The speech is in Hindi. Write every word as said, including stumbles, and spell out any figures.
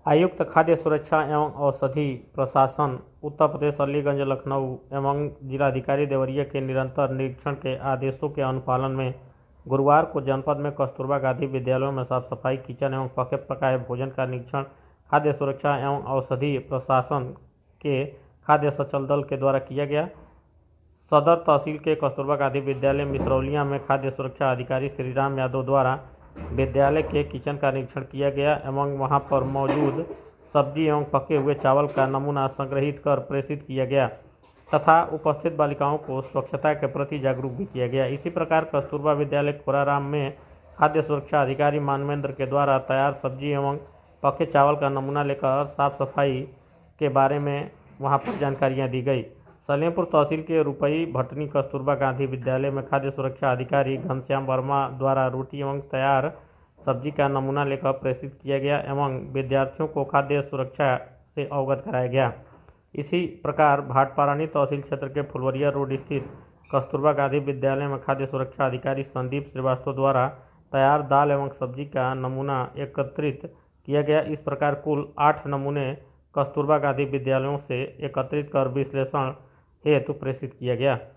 आयुक्त खाद्य सुरक्षा एवं औषधि प्रशासन उत्तर प्रदेश अलीगंज लखनऊ एवं जिलाधिकारी देवरिया के निरंतर निरीक्षण के आदेशों के अनुपालन में गुरुवार को जनपद में कस्तूरबा गांधी विद्यालयों में साफ सफाई, किचन एवं पके पकाए भोजन का निरीक्षण खाद्य सुरक्षा एवं औषधि प्रशासन के खाद्य सचल दल के द्वारा किया गया। सदर तहसील के कस्तूरबा गांधी विद्यालय मिसरौलिया में खाद्य सुरक्षा अधिकारी श्रीराम यादव द्वारा विद्यालय के किचन का निरीक्षण किया गया एवं वहां पर मौजूद सब्जी एवं पके हुए चावल का नमूना संग्रहित कर प्रेषित किया गया तथा उपस्थित बालिकाओं को स्वच्छता के प्रति जागरूक भी किया गया। इसी प्रकार कस्तूरबा विद्यालय खोराराम में खाद्य सुरक्षा अधिकारी मानवेंद्र के द्वारा तैयार सब्जी एवं पके चावल का नमूना लेकर साफ सफाई के बारे में वहां पर जानकारियां दी गई। सलेमपुर तहसील के रुपई भटनी कस्तूरबा गांधी विद्यालय में खाद्य सुरक्षा अधिकारी घनश्याम वर्मा द्वारा रोटी एवं तैयार सब्जी का नमूना लेकर प्रेषित किया गया एवं विद्यार्थियों को खाद्य सुरक्षा से अवगत कराया गया। इसी प्रकार भाटपारानी तहसील क्षेत्र के फुलवरिया रोड स्थित कस्तूरबा गांधी विद्यालय में खाद्य सुरक्षा अधिकारी संदीप श्रीवास्तव द्वारा तैयार दाल एवं सब्जी का नमूना एकत्रित किया गया। इस प्रकार कुल आठ नमूने कस्तूरबा गांधी विद्यालयों से एकत्रित कर विश्लेषण हेतु प्रेषित किया गया।